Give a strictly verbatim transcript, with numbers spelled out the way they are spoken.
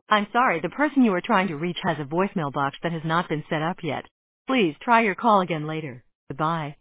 I'm sorry, the person you are trying to reach has a voicemail box that has not been set up yet. Please try your call again later. Goodbye.